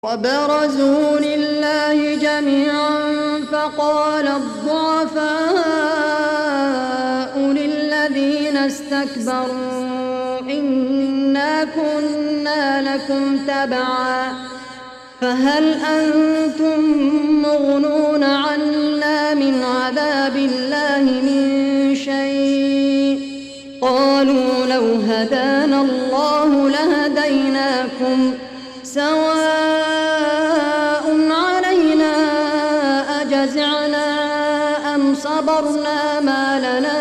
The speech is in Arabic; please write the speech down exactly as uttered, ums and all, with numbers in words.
وبرزوا لله جميعا فقال الضعفاء للذين استكبروا إنا كنا لكم تبعا فهل أنتم مغنون عنا من عذاب الله من شيء قالوا لو هدانا الله لهديناكم سواء علينا أجزعنا أم صبرنا ما لنا